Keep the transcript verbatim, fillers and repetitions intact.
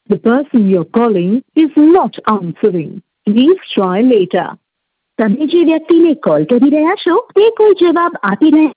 The person you're calling is not answering. Please try later. તમે જે વ્યક્તિને call કરી રહ્યા છો તે કોઈ જવાબ આપી રહ્યા